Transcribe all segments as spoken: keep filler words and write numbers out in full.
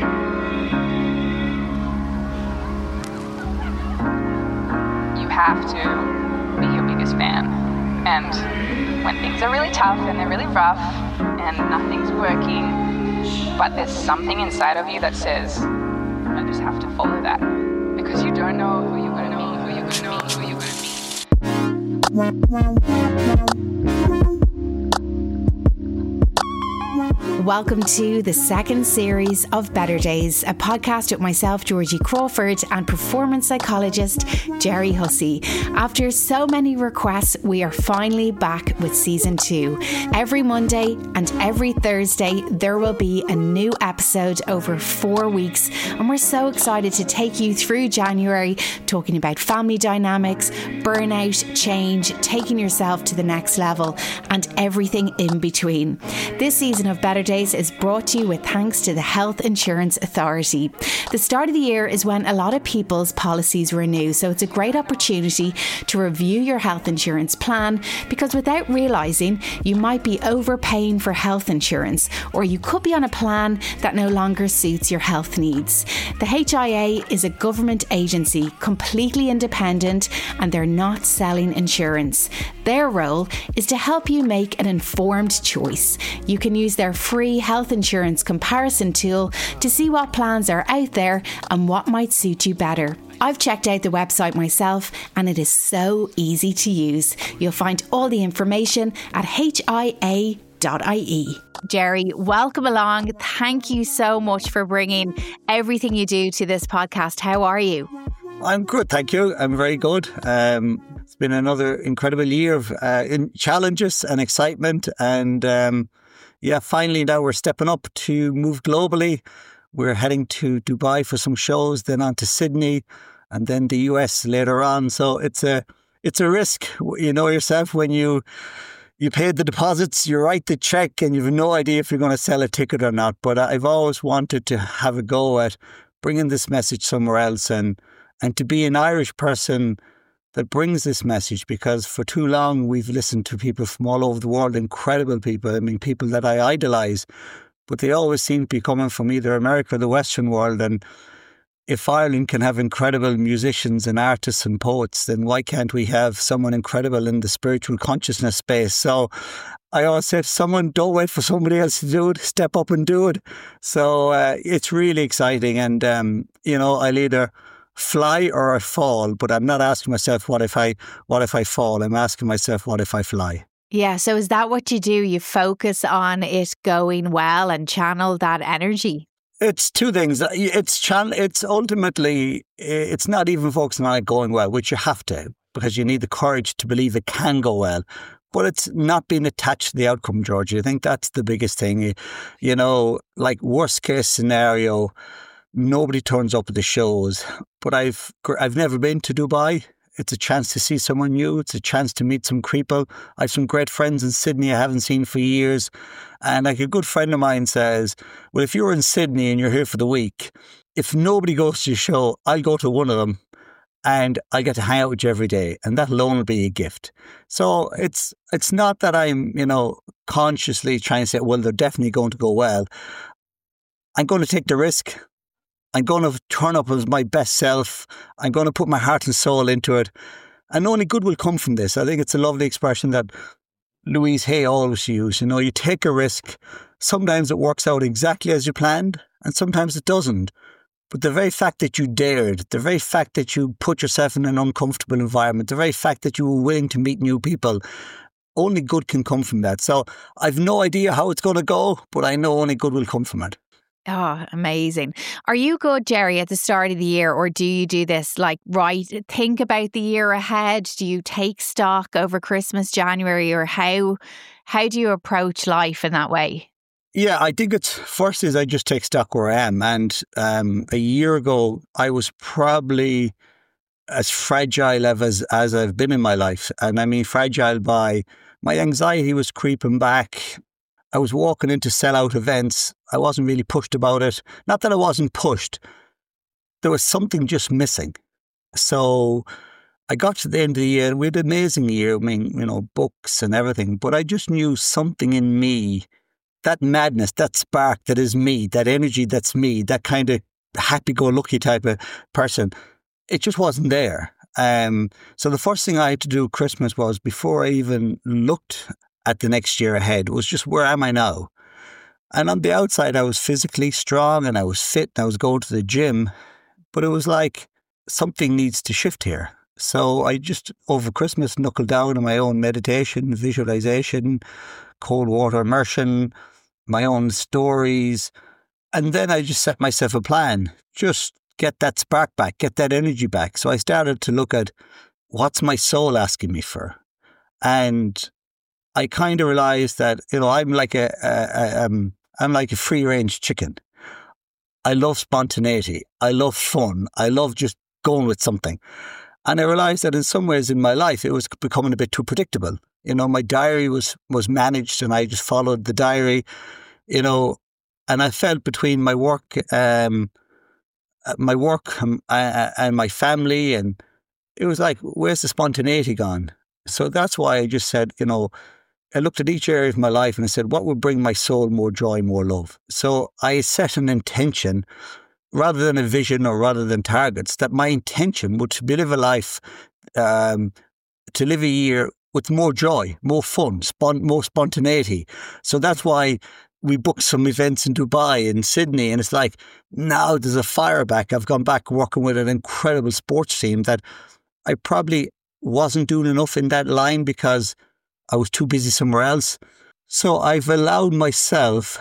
You have to be your biggest fan. And when things are really tough and they're really rough and nothing's working, but there's something inside of you that says, I just have to follow that. Because you don't know who you're going to meet, who you're going to meet, who you're going to meet. Welcome to the second series of Better Days, a podcast with myself, Georgie Crawford, and performance psychologist Jerry Hussey. After so many requests, we are finally back with season two. Every Monday and every Thursday, there will be a new episode over four weeks, and we're so excited to take you through January, talking about family dynamics, burnout, change, taking yourself to the next level, and everything in between. This season of Better Days is brought to you with thanks to the Health Insurance Authority. The start of the year is when a lot of people's policies renew, so it's a great opportunity to review your health insurance plan, because without realising, you might be overpaying for health insurance, or you could be on a plan that no longer suits your health needs. The H I A is a government agency, completely independent, and they're not selling insurance. Their role is to help you make an informed choice. You can use their free health insurance comparison tool to see what plans are out there and what might suit you better. I've checked out the website myself and it is so easy to use. You'll find all the information at H I A dot I E. Jerry, welcome along. Thank you so much for bringing everything you do to this podcast. How are you? I'm good, thank you. I'm very good. Um, it's been another incredible year of uh, in challenges and excitement, and um, yeah, finally now we're stepping up to move globally. We're heading to Dubai for some shows, then on to Sydney, and then the U S later on. So it's a it's a risk, you know yourself, when you you paid the deposits, you write the check, and you have no idea if you're going to sell a ticket or not. But I've always wanted to have a go at bringing this message somewhere else, and and to be an Irish person that brings this message, because for too long we've listened to people from all over the world, incredible people, I mean, people that I idolise, but they always seem to be coming from either America or the Western world. And if Ireland can have incredible musicians and artists and poets, then why can't we have someone incredible in the spiritual consciousness space? So I always say, if someone, don't wait for somebody else to do it, step up and do it. So uh, it's really exciting. And, um, you know, I'll either fly or I fall, but I'm not asking myself, what if I, what if I fall? I'm asking myself, what if I fly? Yeah, so is that what you do? You focus on it going well and channel that energy? It's two things. It's chan- It's ultimately, it's not even focusing on it going well, which you have to, because you need the courage to believe it can go well. But it's not being attached to the outcome, Georgie. I think that's the biggest thing. You know, like worst case scenario, nobody turns up at the shows, but I've I've never been to Dubai. It's a chance to see someone new. It's a chance to meet some people. I have some great friends in Sydney I haven't seen for years. And like a good friend of mine says, well, if you're in Sydney and you're here for the week, if nobody goes to your show, I'll go to one of them and I get to hang out with you every day. And that alone will be a gift. So it's it's not that I'm, you know, consciously trying to say, well, they're definitely going to go well. I'm going to take the risk. I'm going to turn up as my best self. I'm going to put my heart and soul into it. And only good will come from this. I think it's a lovely expression that Louise Hay always used. You know, you take a risk. Sometimes it works out exactly as you planned, and sometimes it doesn't. But the very fact that you dared, the very fact that you put yourself in an uncomfortable environment, the very fact that you were willing to meet new people, only good can come from that. So I've no idea how it's going to go, but I know only good will come from it. Oh, amazing. Are you good, Jerry, at the start of the year, or do you do this like, right, think about the year ahead? Do you take stock over Christmas, January, or how how do you approach life in that way? Yeah, I think it's first is I just take stock where I am. And um, a year ago, I was probably as fragile as, as I've been in my life. And I mean fragile by my anxiety was creeping back. I was walking into sellout events. I wasn't really pushed about it. Not that I wasn't pushed. There was something just missing. So I got to the end of the year and we had an amazing year. I mean, you know, books and everything. But I just knew something in me that madness, that spark that is me, that energy that's me, that kind of happy-go-lucky type of person, it just wasn't there. Um, so the first thing I had to do Christmas was, before I even looked at the next year ahead, was just, where am I now? And on the outside, I was physically strong and I was fit and I was going to the gym, but it was like, something needs to shift here. So I just, over Christmas, knuckled down on my own meditation, visualization, cold water immersion, my own stories. And then I just set myself a plan. Just get that spark back, get that energy back. So I started to look at, what's my soul asking me for? And I kind of realized that, you know, I'm like a, a, a um, I'm like a free range chicken. I love spontaneity. I love fun. I love just going with something. And I realized that in some ways in my life, it was becoming a bit too predictable. You know, my diary was, was managed and I just followed the diary, you know, and I felt between my work, um, my work um, uh, and my family, and it was like, where's the spontaneity gone? So that's why I just said, you know, I looked at each area of my life and I said, what would bring my soul more joy, more love? So I set an intention, rather than a vision or rather than targets, that my intention would to live a life, um, to live a year with more joy, more fun, spon- more spontaneity. So that's why we booked some events in Dubai and Sydney, and it's like, now there's a fire back. I've gone back working with an incredible sports team that I probably wasn't doing enough in that line because I was too busy somewhere else. So I've allowed myself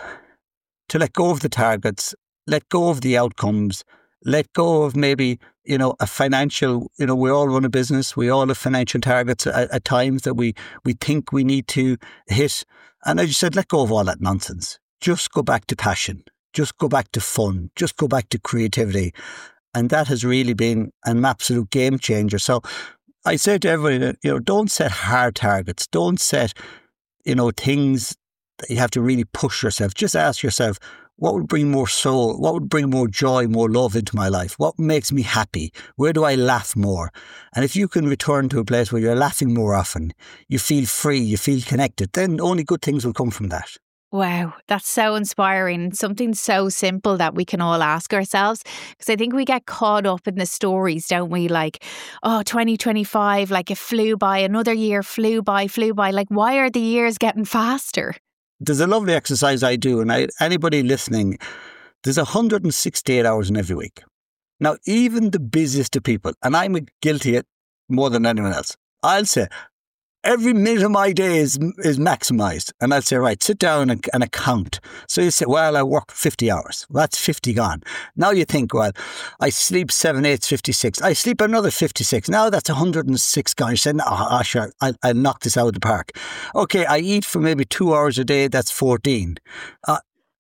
to let go of the targets, let go of the outcomes, let go of maybe, you know, a financial, you know, we all run a business. We all have financial targets at, at times that we, we think we need to hit. And I just said, let go of all that nonsense. Just go back to passion. Just go back to fun. Just go back to creativity. And that has really been an absolute game changer. So I say to everybody, you know, don't set hard targets. Don't set, you know, things that you have to really push yourself. Just ask yourself, what would bring more soul? What would bring more joy, more love into my life? What makes me happy? Where do I laugh more? And if you can return to a place where you're laughing more often, you feel free, you feel connected, then only good things will come from that. Wow, that's so inspiring. Something so simple that we can all ask ourselves. Because I think we get caught up in the stories, don't we? Like, oh, twenty twenty-five, like it flew by, another year flew by, flew by. Like, why are the years getting faster? There's a lovely exercise I do, and I, anybody listening, there's one hundred sixty-eight hours in every week. Now, even the busiest of people, and I'm guilty of more than anyone else, I'll say, every minute of my day is is maximised. And I'll say, right, sit down and, and account. So you say, well, I work fifty hours. Well, that's fifty gone. Now you think, well, I sleep seven, eight, fifty-six. I sleep another fifty-six. Now that's one hundred six gone. You say, no, oh, sure, I'll, I'll knock this out of the park. Okay, I eat for maybe two hours a day. That's fourteen. Uh,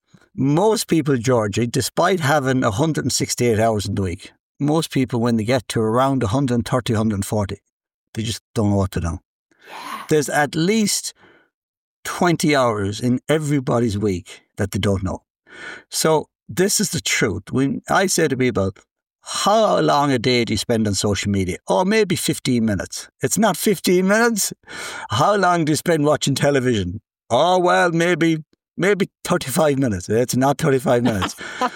most people, Georgie, despite having one hundred sixty-eight hours in the week, most people, when they get to around one hundred thirty, one hundred forty, they just don't know what to do. There's at least twenty hours in everybody's week that they don't know. So this is the truth. When I say to people, how long a day do you spend on social media? Oh, maybe fifteen minutes. It's not fifteen minutes. How long do you spend watching television? Oh, well, maybe maybe thirty-five minutes. It's not thirty-five minutes.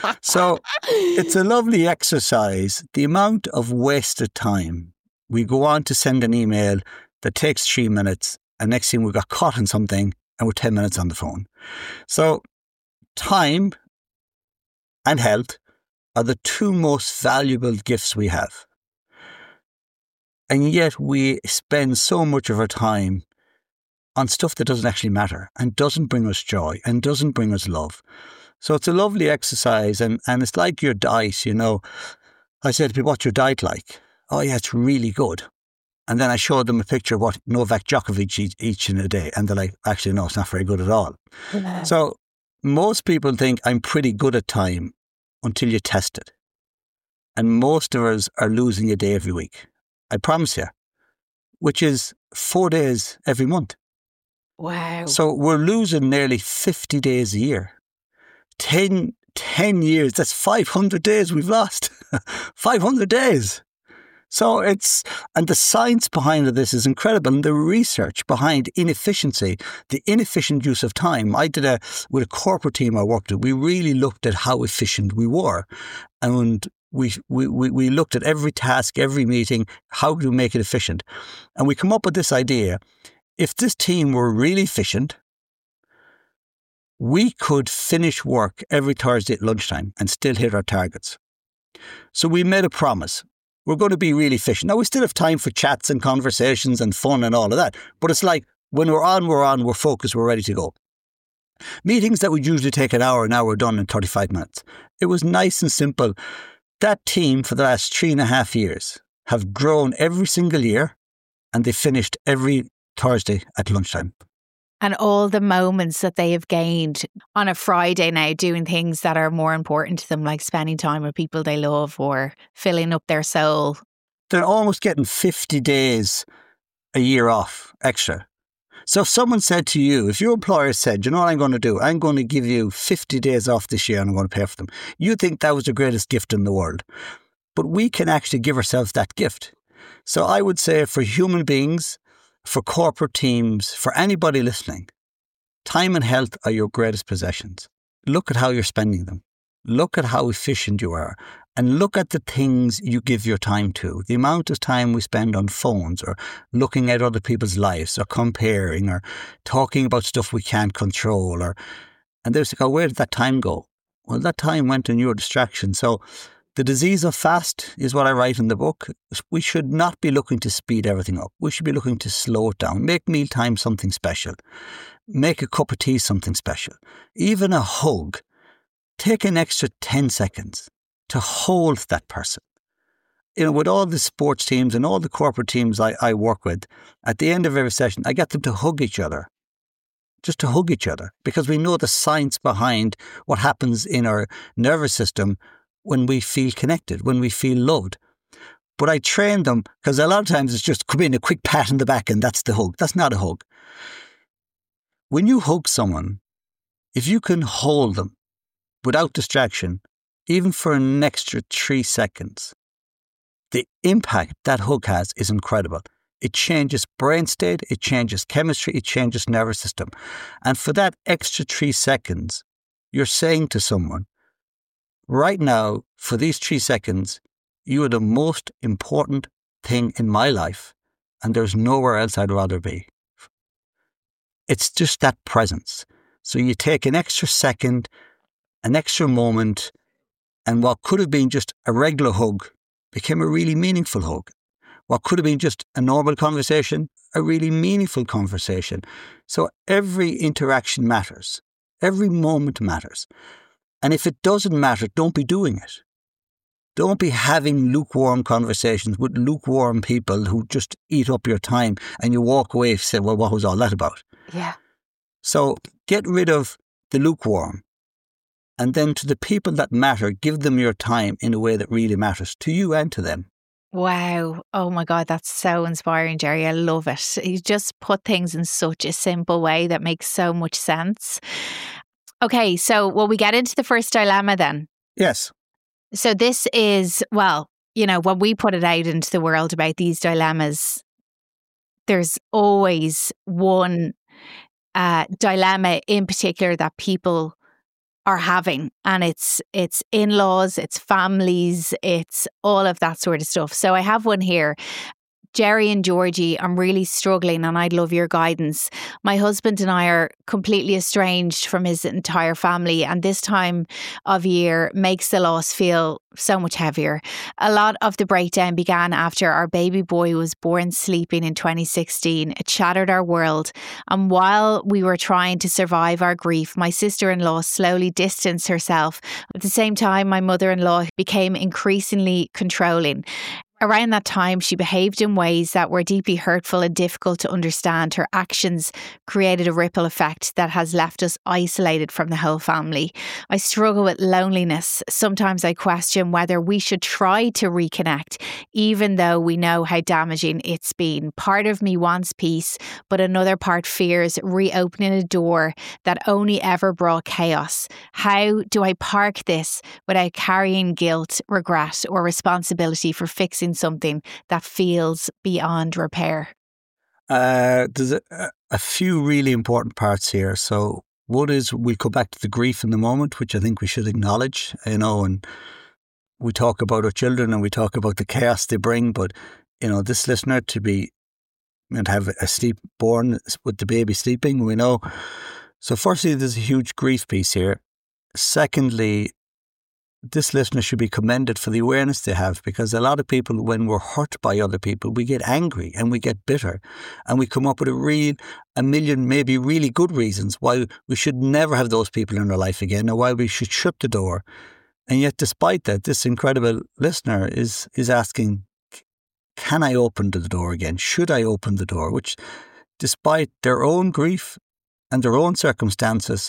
So it's a lovely exercise. The amount of wasted time. We go on to send an email that takes three minutes, and next thing we got caught in something and we're ten minutes on the phone. So time and health are the two most valuable gifts we have. And yet we spend so much of our time on stuff that doesn't actually matter and doesn't bring us joy and doesn't bring us love. So it's a lovely exercise, and, and it's like your diet, you know. I said to people, what's your diet like? Oh yeah, it's really good. And then I showed them a picture of what Novak Djokovic eats, eats in a day. And they're like, actually, no, it's not very good at all. Yeah. So most people think I'm pretty good at time until you test it. And most of us are losing a day every week. I promise you. Which is four days every month. Wow. So we're losing nearly fifty days a year. Ten, ten years, that's five hundred days we've lost. five hundred days. So it's, and the science behind this is incredible. And the research behind inefficiency, the inefficient use of time. I did a, with a corporate team I worked with, we really looked at how efficient we were. And we, we, we looked at every task, every meeting, how do we make it efficient? And we come up with this idea. If this team were really efficient, we could finish work every Thursday at lunchtime and still hit our targets. So we made a promise. We're going to be really efficient. Now, we still have time for chats and conversations and fun and all of that. But it's like, when we're on, we're on, we're focused, we're ready to go. Meetings that would usually take an hour, now we're done in thirty-five minutes. It was nice and simple. That team for the last three and a half years have grown every single year, and they finished every Thursday at lunchtime. And all the moments that they have gained on a Friday now, doing things that are more important to them, like spending time with people they love or filling up their soul. They're almost getting fifty days a year off extra. So if someone said to you, if your employer said, you know what I'm going to do? I'm going to give you fifty days off this year and I'm going to pay for them. You think that was the greatest gift in the world. But we can actually give ourselves that gift. So I would say for human beings, for corporate teams, for anybody listening, time and health are your greatest possessions. Look at how you're spending them. Look at how efficient you are. And look at the things you give your time to. The amount of time we spend on phones or looking at other people's lives or comparing or talking about stuff we can't control. Or, and there's like, oh, where did that time go? Well, that time went in your distraction. So the disease of fast is what I write in the book. We should not be looking to speed everything up. We should be looking to slow it down. Make mealtime something special. Make a cup of tea something special. Even a hug. Take an extra ten seconds to hold that person. You know, with all the sports teams and all the corporate teams I, I work with, at the end of every session, I get them to hug each other. Just to hug each other. Because we know the science behind what happens in our nervous system when we feel connected, when we feel loved. But I train them, because a lot of times it's just come in a quick pat on the back and that's the hug. That's not a hug. When you hug someone, if you can hold them without distraction, even for an extra three seconds, the impact that hug has is incredible. It changes brain state, it changes chemistry, it changes nervous system. And for that extra three seconds, you're saying to someone, right now, for these three seconds, you are the most important thing in my life, and there's nowhere else I'd rather be. It's just that presence. So you take an extra second, an extra moment, and what could have been just a regular hug became a really meaningful hug. What could have been just a normal conversation, a really meaningful conversation. So every interaction matters. Every moment matters. And if it doesn't matter, don't be doing it. Don't be having lukewarm conversations with lukewarm people who just eat up your time and you walk away and say, well, what was all that about? Yeah. So get rid of the lukewarm. And then to the people that matter, give them your time in a way that really matters to you and to them. Wow. Oh my God, that's so inspiring, Jerry. I love it. You just put things in such a simple way that makes so much sense. Okay, so will we get into the first dilemma then? Yes. So this is, well, you know, when we put it out into the world about these dilemmas, there's always one uh, dilemma in particular that people are having, and it's it's in-laws, it's families, it's all of that sort of stuff. So I have one here. Jerry and Georgie, I'm really struggling and I'd love your guidance. My husband and I are completely estranged from his entire family, and this time of year makes the loss feel so much heavier. A lot of the breakdown began after our baby boy was born sleeping in twenty sixteen. It shattered our world. And while we were trying to survive our grief, my sister-in-law slowly distanced herself. At the same time, my mother-in-law became increasingly controlling. Around that time, she behaved in ways that were deeply hurtful and difficult to understand. Her actions created a ripple effect that has left us isolated from the whole family. I struggle with loneliness. Sometimes I question whether we should try to reconnect, even though we know how damaging it's been. Part of me wants peace, but another part fears reopening a door that only ever brought chaos. How do I park this without carrying guilt, regret, or responsibility for fixing experiencing something that feels beyond repair? Uh, there's a, a few really important parts here. So one is we'll go back to the grief in the moment, which I think we should acknowledge, you know, and we talk about our children and we talk about the chaos they bring, but, you know, this listener to be and have a sleep born with the baby sleeping, we know. So firstly, there's a huge grief piece here. Secondly, this listener should be commended for the awareness they have, because a lot of people, when we're hurt by other people, we get angry and we get bitter and we come up with a real, a million maybe really good reasons why we should never have those people in our life again, or why we should shut the door. And yet, despite that, this incredible listener is is asking, can I open the door again? Should I open the door? Which, despite their own grief and their own circumstances,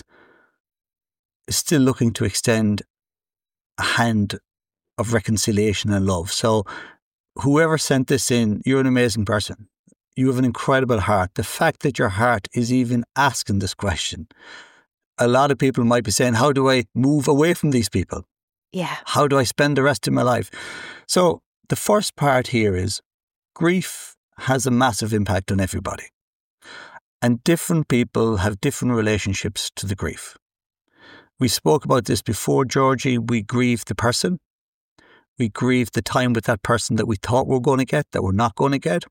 is still looking to extend a hand of reconciliation and love. So whoever sent this in, you're an amazing person. You have an incredible heart. The fact that your heart is even asking this question. A lot of people might be saying, how do I move away from these people? Yeah. How do I spend the rest of my life? So the first part here is grief has a massive impact on everybody. And different people have different relationships to the grief. We spoke about this before, Georgie. We grieve the person. We grieve the time with that person that we thought we were going to get, that we're not going to get.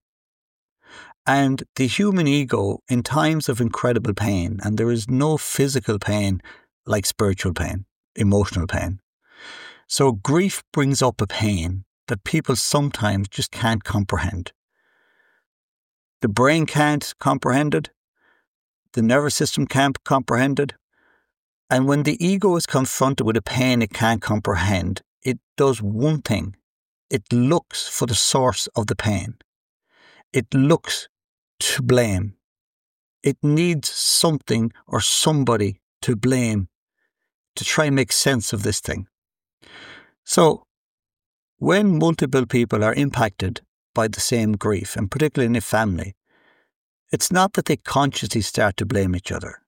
And the human ego, in times of incredible pain, and there is no physical pain like spiritual pain, emotional pain. So grief brings up a pain that people sometimes just can't comprehend. The brain can't comprehend it. The nervous system can't comprehend it. And when the ego is confronted with a pain it can't comprehend, it does one thing. It looks for the source of the pain. It looks to blame. It needs something or somebody to blame to try and make sense of this thing. So when multiple people are impacted by the same grief, and particularly in a family, it's not that they consciously start to blame each other.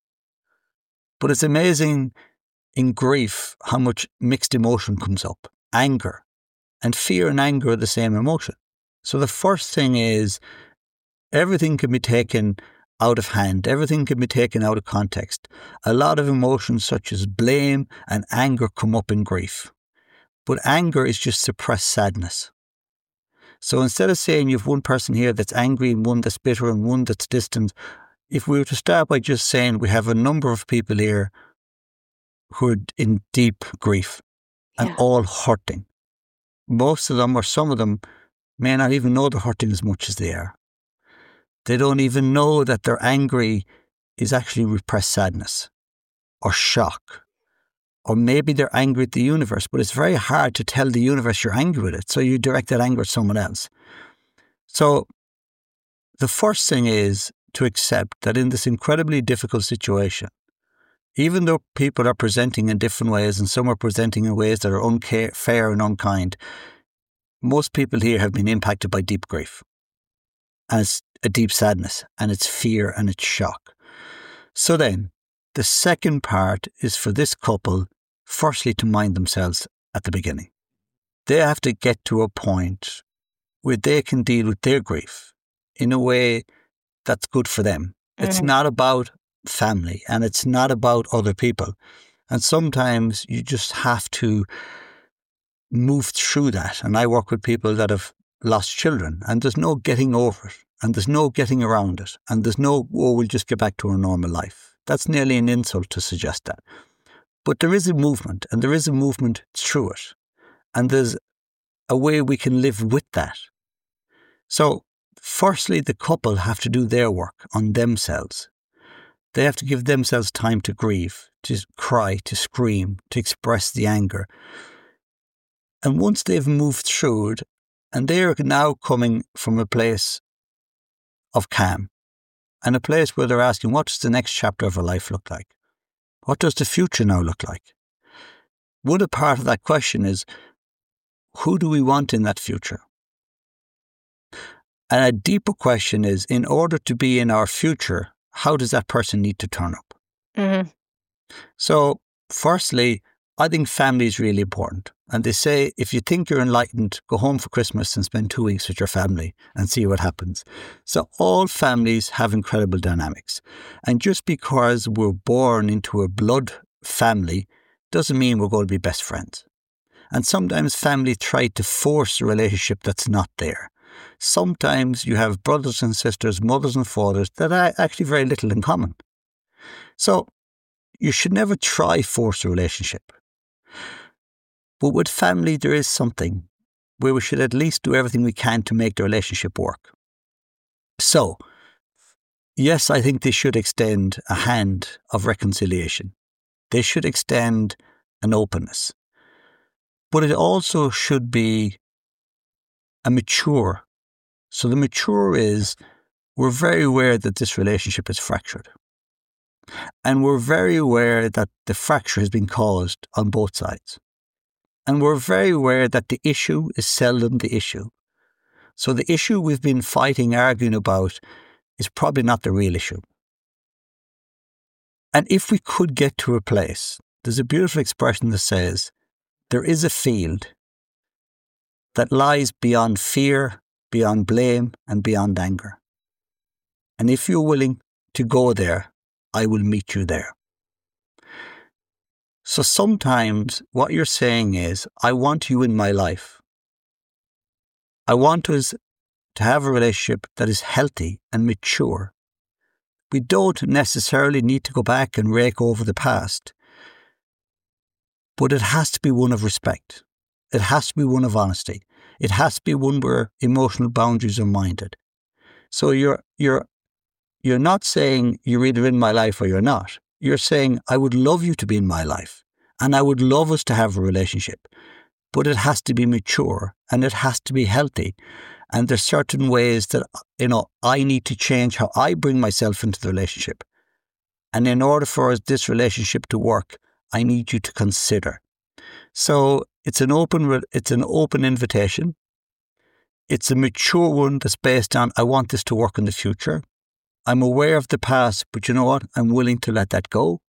But it's amazing in grief how much mixed emotion comes up. Anger. And fear and anger are the same emotion. So the first thing is everything can be taken out of hand. Everything can be taken out of context. A lot of emotions such as blame and anger come up in grief. But anger is just suppressed sadness. So instead of saying you have one person here that's angry and one that's bitter and one that's distant, if we were to start by just saying we have a number of people here who are in deep grief and Yeah. all hurting. Most of them, or some of them, may not even know they're hurting as much as they are. They don't even know that they're angry is actually repressed sadness or shock. Or maybe they're angry at the universe, but it's very hard to tell the universe you're angry with it. So you direct that anger at someone else. So the first thing is to accept that in this incredibly difficult situation, even though people are presenting in different ways and some are presenting in ways that are unfair and unkind, most people here have been impacted by deep grief. And it's a deep sadness, and it's fear, and it's shock. So then, the second part is for this couple, firstly, to mind themselves at the beginning. They have to get to a point where they can deal with their grief in a way that's good for them. Mm-hmm. It's not about family, and it's not about other people. And sometimes you just have to move through that. And I work with people that have lost children, and there's no getting over it, and there's no getting around it, and there's no, oh, we'll just get back to our normal life. That's nearly an insult to suggest that. But there is a movement, and there is a movement through it. And there's a way we can live with that. So, firstly, the couple have to do their work on themselves. They have to give themselves time to grieve, to cry, to scream, to express the anger. And once they've moved through it, and they're now coming from a place of calm, and a place where they're asking, what does the next chapter of our life look like? What does the future now look like? One part of that question is, who do we want in that future? And a deeper question is, in order to be in our future, how does that person need to turn up? Mm-hmm. So, firstly, I think family is really important. And they say, if you think you're enlightened, go home for Christmas and spend two weeks with your family and see what happens. So all families have incredible dynamics. And just because we're born into a blood family doesn't mean we're going to be best friends. And sometimes family try to force a relationship that's not there. Sometimes you have brothers and sisters, mothers and fathers that are actually very little in common. So you should never try force a relationship. But with family, there is something where we should at least do everything we can to make the relationship work. So, yes, I think they should extend a hand of reconciliation. They should extend an openness. But it also should be a mature. So the mature is, we're very aware that this relationship is fractured. And we're very aware that the fracture has been caused on both sides. And we're very aware that the issue is seldom the issue. So the issue we've been fighting, arguing about is probably not the real issue. And if we could get to a place, there's a beautiful expression that says, there is a field that lies beyond fear, beyond blame, and beyond anger. And if you're willing to go there, I will meet you there. So sometimes what you're saying is, I want you in my life. I want us to have a relationship that is healthy and mature. We don't necessarily need to go back and rake over the past. But it has to be one of respect. It has to be one of honesty. It has to be one where emotional boundaries are minded. So you're you're you're not saying you're either in my life or you're not. You're saying, I would love you to be in my life, and I would love us to have a relationship, but it has to be mature and it has to be healthy. And there's certain ways that, you know, I need to change how I bring myself into the relationship. And in order for this relationship to work, I need you to consider. So it's an open, it's an open invitation. It's a mature one that's based on, I want this to work in the future. I'm aware of the past, but you know what? I'm willing to let that go.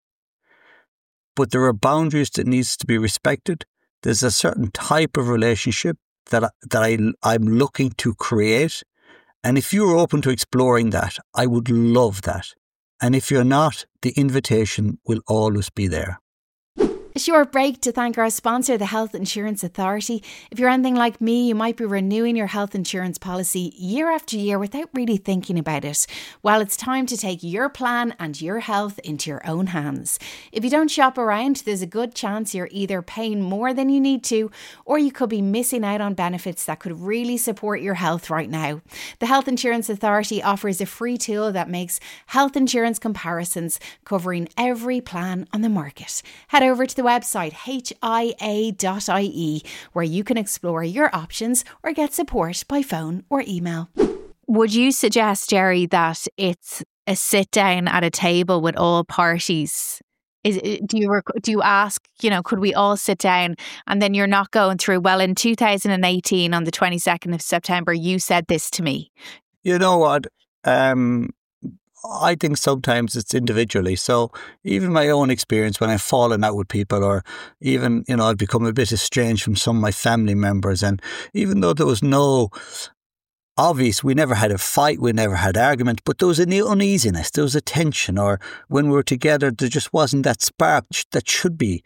But there are boundaries that needs to be respected. There's a certain type of relationship that I, that I, I'm looking to create. And if you're open to exploring that, I would love that. And if you're not, the invitation will always be there. A short break to thank our sponsor, the Health Insurance Authority. If you're anything like me, you might be renewing your health insurance policy year after year without really thinking about it. Well, it's time to take your plan and your health into your own hands. If you don't shop around, there's a good chance you're either paying more than you need to, or you could be missing out on benefits that could really support your health right now. The Health Insurance Authority offers a free tool that makes health insurance comparisons, covering every plan on the market. Head over to the website H I A dot I E, where you can explore your options or get support by phone or email. Would you suggest, Jerry, that it's a sit down at a table with all parties? Is, do you do you ask, you know, could we all sit down? And then you're not going through, well, in two thousand eighteen, on the twenty-second of September, you said this to me. You know what? Um, I think sometimes it's individually. So even my own experience when I've fallen out with people, or even, you know, I've become a bit estranged from some of my family members. And even though there was no obvious, we never had a fight, we never had argument, but there was an uneasiness, there was a tension, or when we were together, there just wasn't that spark that should be.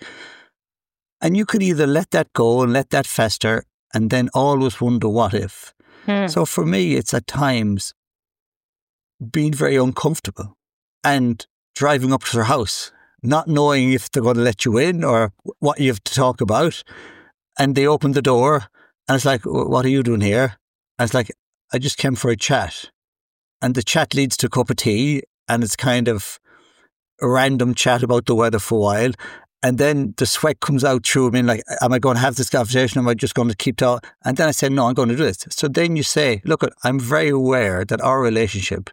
And you could either let that go and let that fester and then always wonder what if. Hmm. So for me, it's at times being very uncomfortable and driving up to their house, not knowing if they're going to let you in or what you have to talk about. And they open the door and it's like, what are you doing here? And it's like, I just came for a chat. And the chat leads to a cup of tea, and it's kind of a random chat about the weather for a while. And then the sweat comes out through me, like, am I going to have this conversation? Am I just going to keep talking? And then I said, no, I'm going to do this. So then you say, look, I'm very aware that our relationship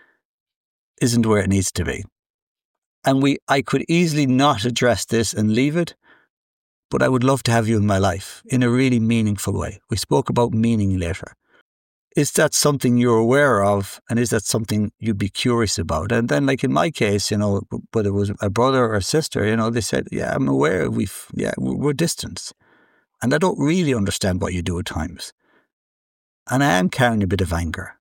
isn't where it needs to be. And we, I could easily not address this and leave it, but I would love to have you in my life in a really meaningful way. We spoke about meaning later. is that something you're aware of? And is that something you'd be curious about? And then, like in my case, you know, whether it was a brother or a sister, you know, they said, yeah, I'm aware we've, yeah, we're distant. And I don't really understand what you do at times. And I am carrying a bit of anger.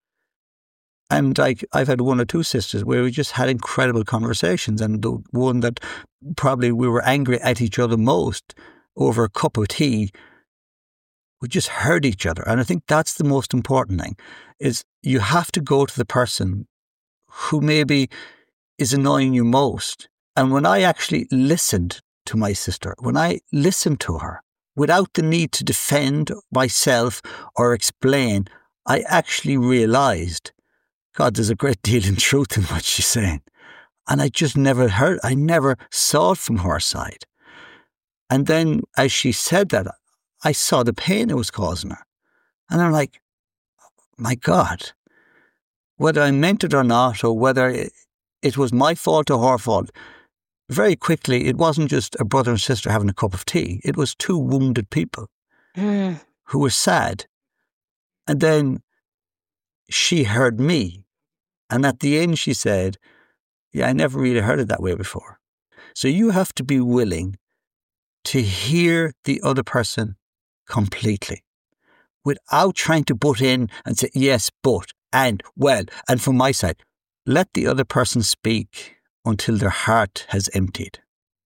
And like I've had one or two sisters where we just had incredible conversations. And the one that probably we were angry at each other most over a cup of tea, we just heard each other. And I think that's the most important thing, is you have to go to the person who maybe is annoying you most. And when I actually listened to my sister, when I listened to her, without the need to defend myself or explain, I actually realised, God, there's a great deal in truth in what she's saying. And I just never heard, I never saw it from her side. And then as she said that, I saw the pain it was causing her. And I'm like, my God, whether I meant it or not, or whether it, it was my fault or her fault, very quickly, it wasn't just a brother and sister having a cup of tea. It was two wounded people mm. who were sad. And then she heard me. And at the end, she said, yeah, I never really heard it that way before. So you have to be willing to hear the other person completely without trying to butt in and say, yes, but, and, well, and from my side, let the other person speak until their heart has emptied.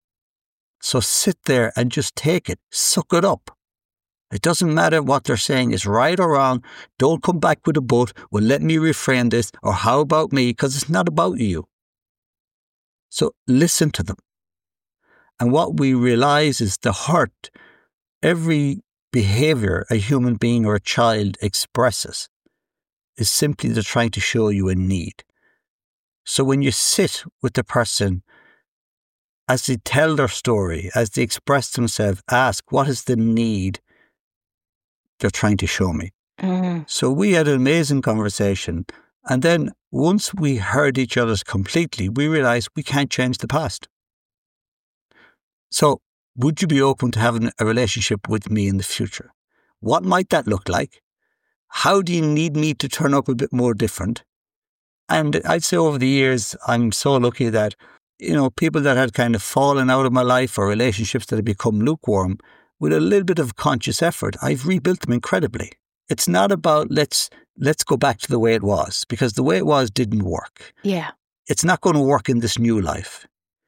So sit there and just take it. Suck it up. It doesn't matter what they're saying is right or wrong. Don't come back with a but. Well, let me reframe this. Or how about me? Because it's not about you. So listen to them. And what we realize is the hurt, every behavior a human being or a child expresses is simply they're trying to show you a need. So when you sit with the person, as they tell their story, as they express themselves, ask, what is the need they're trying to show me? Mm. So we had an amazing conversation. And then once we heard each other's completely, we realized we can't change the past. So would you be open to having a relationship with me in the future? What might that look like? How do you need me to turn up a bit more different? And I'd say over the years, I'm so lucky that, you know, people that had kind of fallen out of my life or relationships that had become lukewarm, with a little bit of conscious effort, I've rebuilt them incredibly. It's not about let's let's go back to the way it was, because the way it was didn't work. Yeah. It's not going to work in this new life.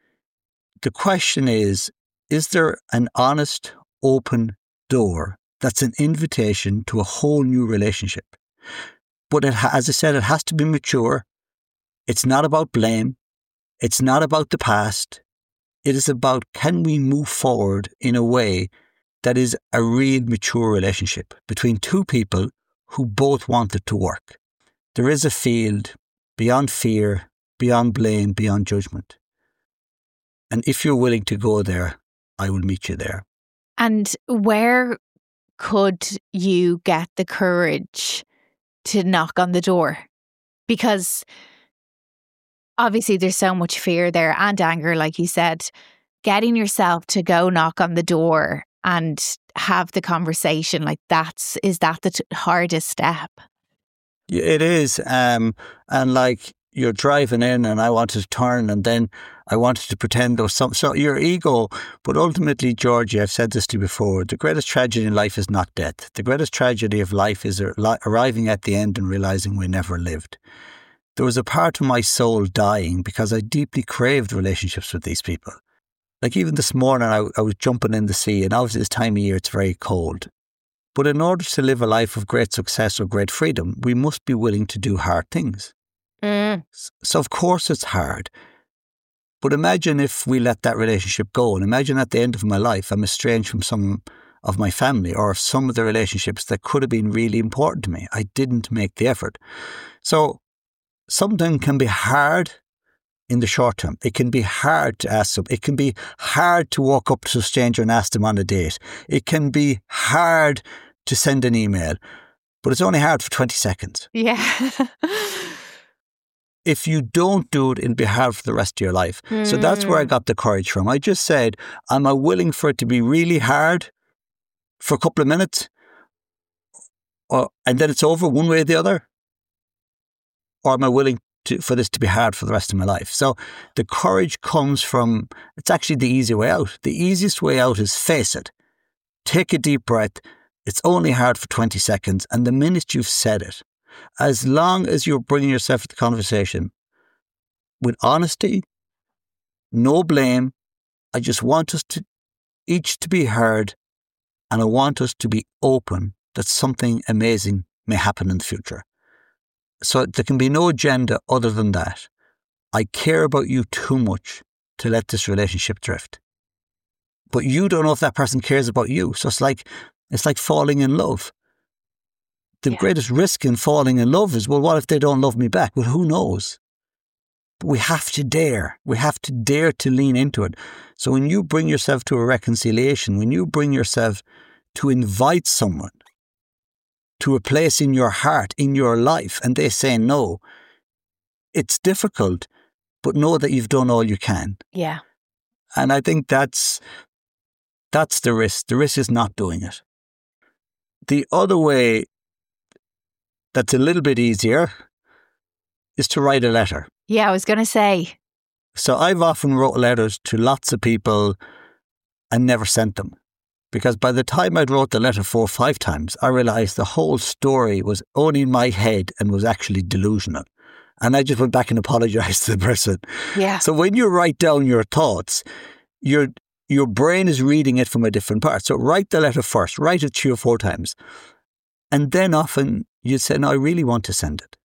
The question is, is there an honest, open door that's an invitation to a whole new relationship? But it ha- as I said, it has to be mature. It's not about blame. It's not about the past. It is about, can we move forward in a way that is a real mature relationship between two people who both want it to work? There is a field beyond fear, beyond blame, beyond judgment. And if you're willing to go there, I will meet you there. And where could you get the courage to knock on the door? Because obviously there's so much fear there and anger, like you said. Getting yourself to go knock on the door and have the conversation, like that's, is that the t- hardest step? Yeah, it is. Um, and like you're driving in and I wanted to turn and then I wanted to pretend there was some, so your ego, but ultimately, Georgie, I've said this to you before, the greatest tragedy in life is not death. The greatest tragedy of life is arriving at the end and realizing we never lived. There was a part of my soul dying because I deeply craved relationships with these people. Like even this morning, I, I was jumping in the sea, and obviously this time of year, it's very cold. But in order to live a life of great success or great freedom, we must be willing to do hard things. Mm. So of course it's hard. But imagine if we let that relationship go, and imagine at the end of my life, I'm estranged from some of my family or some of the relationships that could have been really important to me. I didn't make the effort. So something can be hard in the short term. It can be hard to ask them. It can be hard to walk up to a stranger and ask them on a date. It can be hard to send an email, but it's only hard for twenty seconds. Yeah. If you don't do it, it'll be hard for the rest of your life. Mm. So that's where I got the courage from. I just said, am I willing for it to be really hard for a couple of minutes? or, and then it's over one way or the other? Or am I willing to, for this to be hard for the rest of my life? So the courage comes from, it's actually the easy way out. The easiest way out is face it. Take a deep breath. It's only hard for twenty seconds. And the minute you've said it, as long as you're bringing yourself to the conversation with honesty, no blame, I just want us to each to be heard, and I want us to be open that something amazing may happen in the future. So there can be no agenda other than that. I care about you too much to let this relationship drift. But you don't know if that person cares about you. So it's like it's like falling in love. The yeah. greatest risk in falling in love is, well, what if they don't love me back? Well, who knows? But we have to dare. We have to dare to lean into it. So when you bring yourself to a reconciliation, when you bring yourself to invite someone to a place in your heart, in your life, and they say no, it's difficult, but know that you've done all you can. Yeah. And I think that's that's the risk. The risk is not doing it. The other way that's a little bit easier is to write a letter. Yeah, I was going to say. So I've often wrote letters to lots of people and never sent them. Because by the time I'd wrote the letter four or five times, I realised the whole story was only in my head and was actually delusional. And I just went back and apologised to the person. Yeah. So when you write down your thoughts, your your brain is reading it from a different part. So write the letter first, write it three or four times. And then often you say, no, I really want to send it.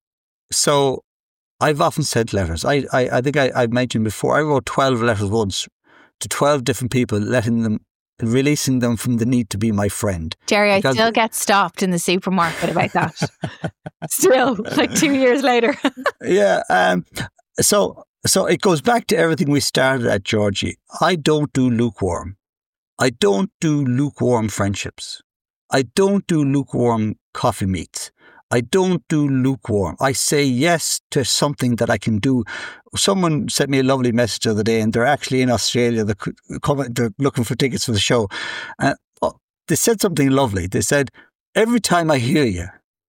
So I've often sent letters. I I, I think I, I mentioned before, I wrote twelve letters once to twelve different people, letting them, releasing them from the need to be my friend. Jerry, because I still get stopped in the supermarket about that. Still, like two years later. yeah. Um, so so it goes back to everything we started at, Georgie. I don't do lukewarm. I don't do lukewarm friendships. I don't do lukewarm coffee meets. I don't do lukewarm. I say yes to something that I can do. Someone sent me a lovely message the other day, and they're actually in Australia. They're, they're looking for tickets for the show. And they said something lovely. They said, every time I hear you,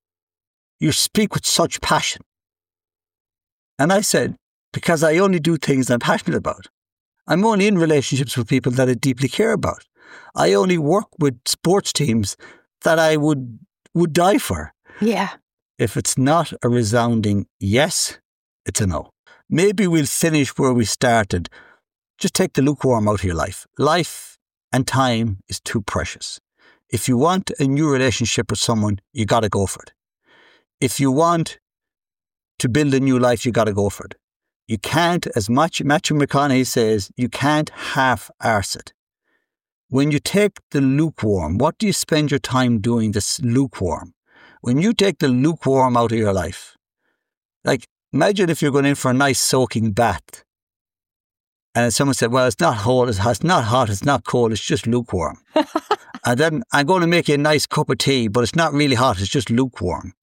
you speak with such passion. And I said, because I only do things I'm passionate about. I'm only in relationships with people that I deeply care about. I only work with sports teams that I would would die for. Yeah. If it's not a resounding yes, it's a no. Maybe we'll finish where we started. Just take the lukewarm out of your life. Life and time is too precious. If you want a new relationship with someone, you got to go for it. If you want to build a new life, you got to go for it. You can't, as much Matthew McConaughey says, you can't half-arse it. When you take the lukewarm, what do you spend your time doing this lukewarm? When you take the lukewarm out of your life, like imagine if you're going in for a nice soaking bath and someone said, well, it's not hot, it's, hot, it's not hot, it's not cold, it's just lukewarm. And then I'm going to make you a nice cup of tea, but it's not really hot, it's just lukewarm.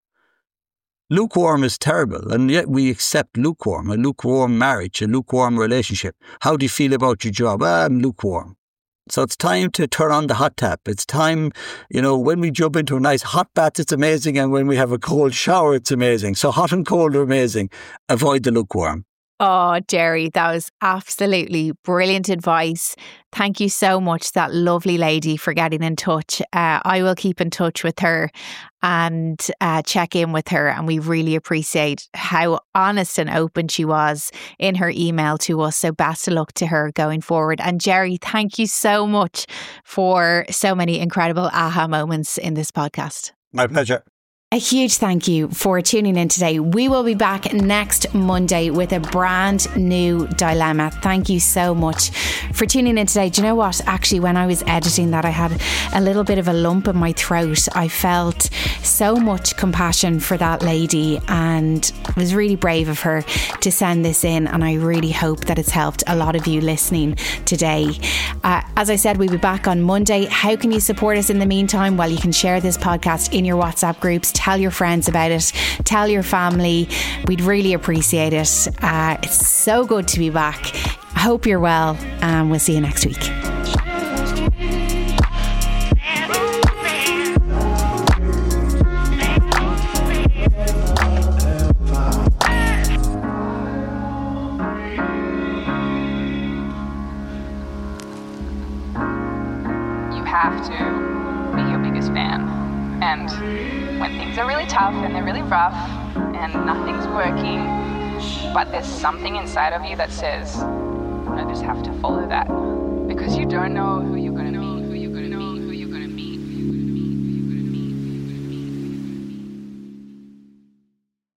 Lukewarm is terrible, and yet we accept lukewarm, a lukewarm marriage, a lukewarm relationship. How do you feel about your job? Ah, I'm lukewarm. So it's time to turn on the hot tap. It's time, you know, when we jump into a nice hot bath, it's amazing. And when we have a cold shower, it's amazing. So hot and cold are amazing. Avoid the lukewarm. Oh, Jerry, that was absolutely brilliant advice. Thank you so much, that lovely lady, for getting in touch. Uh, I will keep in touch with her and uh, check in with her. And we really appreciate how honest and open she was in her email to us. So best of luck to her going forward. And Jerry, thank you so much for so many incredible aha moments in this podcast. My pleasure. A huge thank you for tuning in today. We will be back next Monday with a brand new dilemma. Thank you so much for tuning in today. Do you know what? Actually, when I was editing that, I had a little bit of a lump in my throat. I felt so much compassion for that lady, and it was really brave of her to send this in. And I really hope that it's helped a lot of you listening today. Uh, as I said, we'll be back on Monday. How can you support us in the meantime? Well, you can share this podcast in your WhatsApp groups. Tell your friends about it. Tell your family. We'd really appreciate it. Uh, it's so good to be back. I hope you're well, and we'll see you next week. have to be your biggest fan. And when things are really tough and they're really rough and nothing's working, but there's something inside of you that says, I just have to follow that. Because you don't know who you're going to